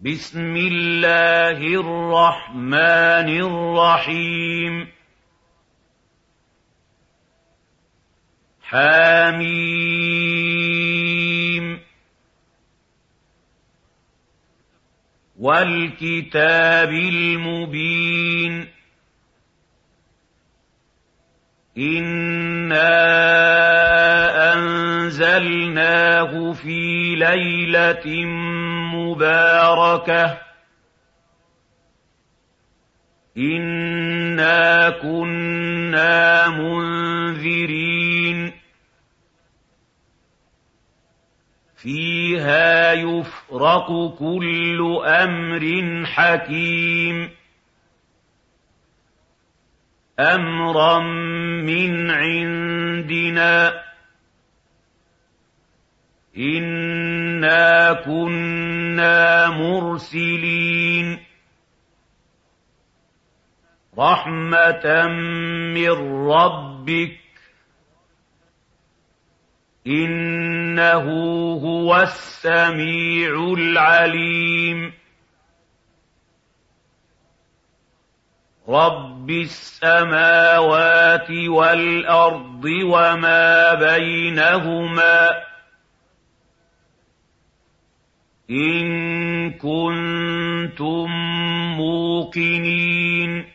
بسم الله الرحمن الرحيم حم والكتاب المبين إنا أنزلناه في ليلة مباركة إنا كنا منذرين فيها يفرق كل أمر حكيم أمرا من عندنا إنا كنا مرسلين رحمة من ربك إنه هو السميع العليم رب السماوات والأرض وما بينهما إن كنتم موقنين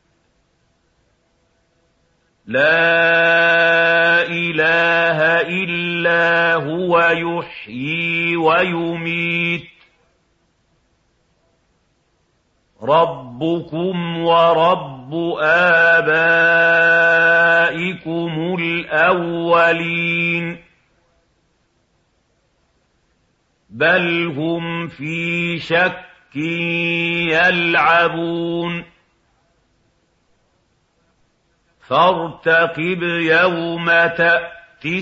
لا إله إلا هو يحيي ويميت ربكم ورب آبائكم الأولين بل هم في شك يلعبون فارتقب يوم تأتي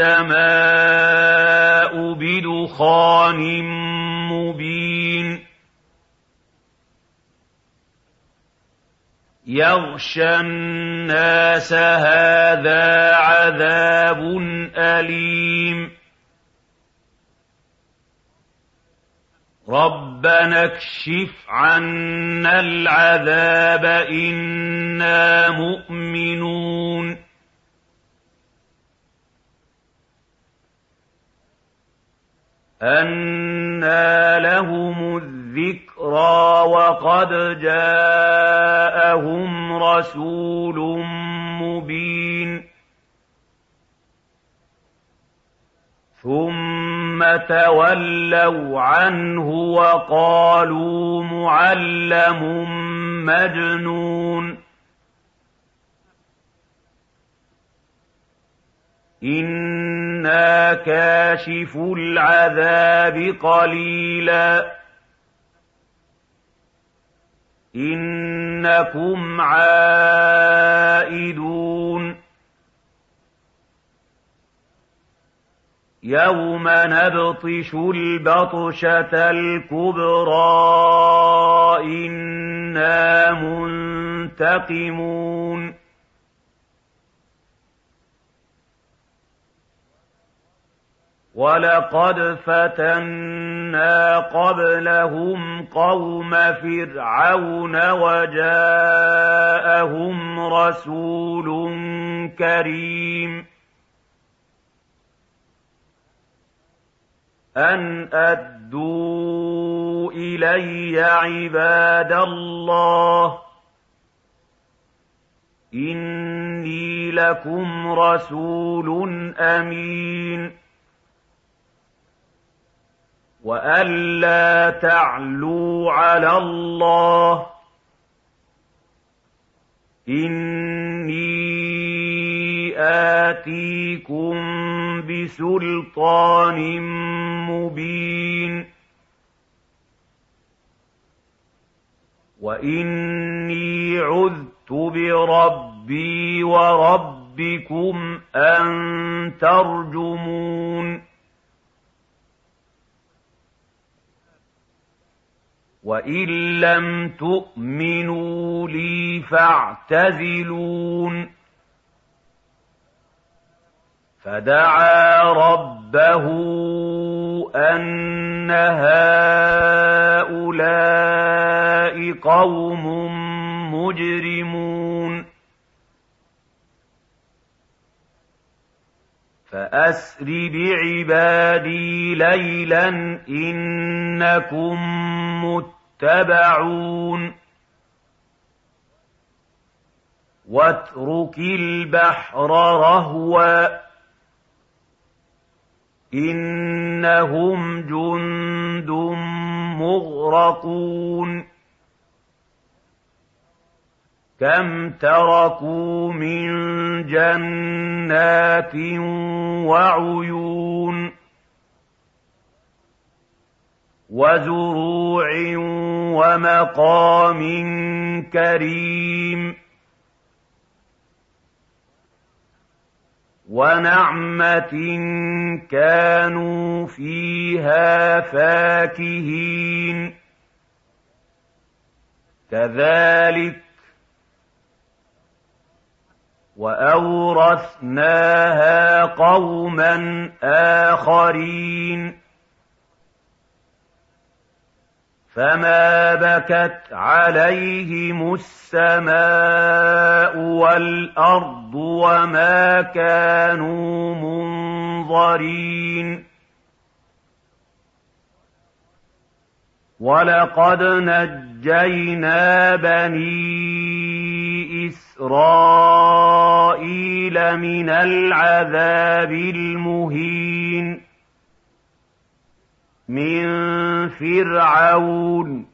السماء بدخان مبين يغشى الناس هذا عذاب أليم ربنا اكشف عنا العذاب إنا مؤمنون أنى لهم الذكرى وقد جاءهم رسول مبين ثم تولوا عنه وقالوا معلم مجنون إنا كاشف العذاب قليلا إنكم عائدون يوم نبطش البطشة الكبرى إنا منتقمون ولقد فتنا قبلهم قوم فرعون وجاءهم رسول كريم أن أدوا إلي عباد الله إني لكم رسول أمين وألا تعلوا على الله إني آتيكم بسلطان مبين وإني عذت بربي وربكم أن ترجمون وإن لم تؤمنوا لي فاعتزلون فدعا ربه أن هؤلاء قوم مجرمون فأسر بعبادي ليلا إنكم متبعون واترك البحر رهوا إنهم جند مغرقون كم تركوا من جنات وعيون وزروع ومقام كريم ونعمة كانوا فيها فاكهين كذلك وأورثناها قوما آخرين فما بكت عليهم السماء والأرض وما كانوا منظرين ولقد نجينا بني إسرائيل من العذاب المهين من فرعون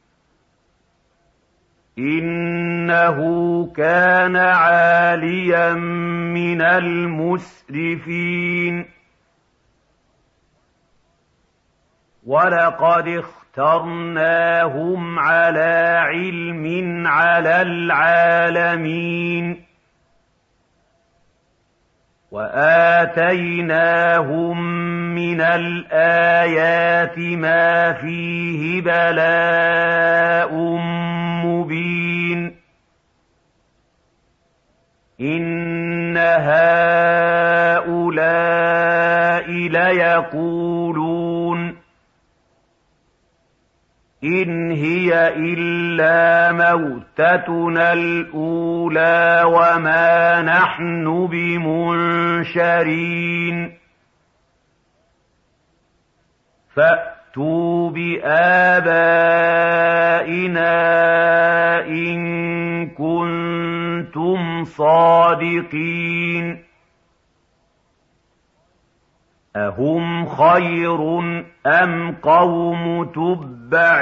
إنه كان عاليا من المسرفين ولقد اخترناهم على علم على العالمين وآتيناهم من الآيات ما فيه بلاء مبين إن هؤلاء ليقولون إن هي إلا موتتنا الأولى وما نحن بمنشرين فأتوا بآبائنا إن كنتم صادقين أهم خير أم قوم تبع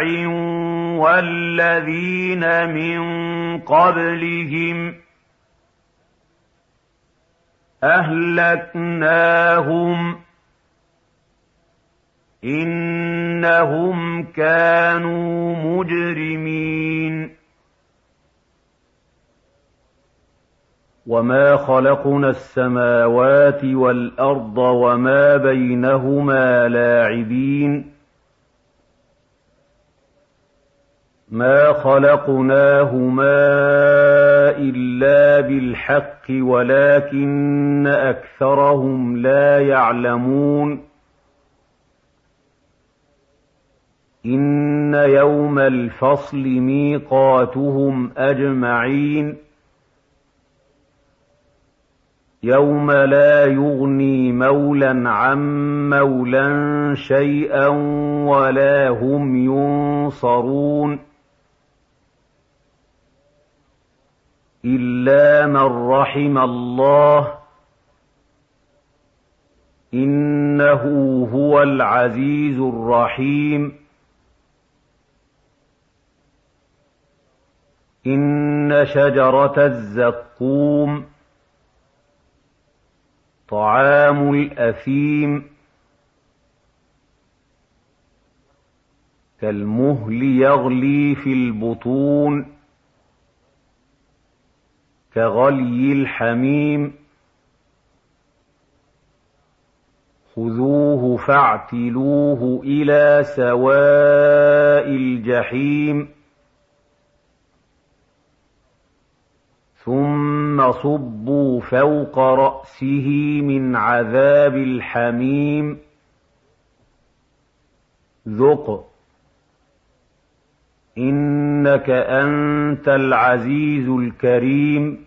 والذين من قبلهم أهلكناهم إنهم كانوا مجرمين وما خلقنا السماوات والأرض وما بينهما لاعبين ما خلقناهما إلا بالحق ولكن أكثرهم لا يعلمون إن يوم الفصل ميقاتهم أجمعين يوم لا يغني مولى عن مولى شيئا ولا هم ينصرون إلا من رحم الله إنه هو العزيز الرحيم إن شجرة الزقوم طعام الأثيم كالمهل يغلي في البطون كغلي الحميم خذوه فاعتلوه إلى سواء الجحيم ثم صبوا فوق رأسه من عذاب الحميم ذق إن إنك أنت العزيز الكريم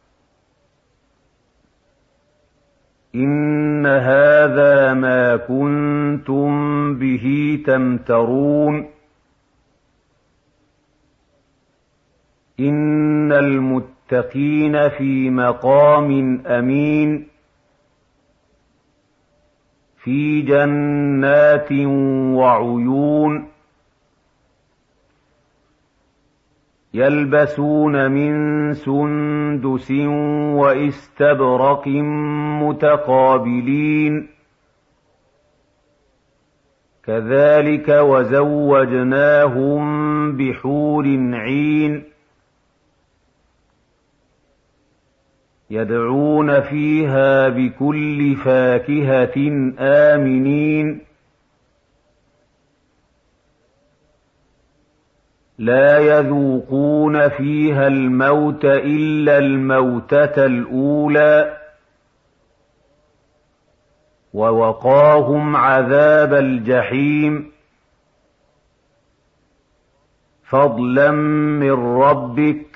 إن هذا ما كنتم به تمترون إن المتقين في مقام أمين في جنات وعيون يلبسون من سندس وإستبرق متقابلين كذلك وزوجناهم بحور عين يدعون فيها بكل فاكهة آمنين لا يذوقون فيها الموت إلا الموتة الأولى ووقاهم عذاب الجحيم فضلا من ربك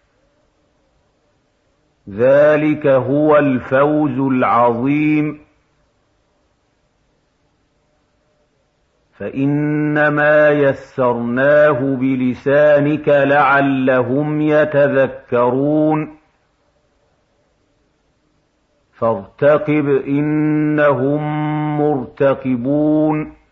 ذلك هو الفوز العظيم فإنما يسرناه بلسانك لعلهم يتذكرون فارتقب إنهم مرتقبون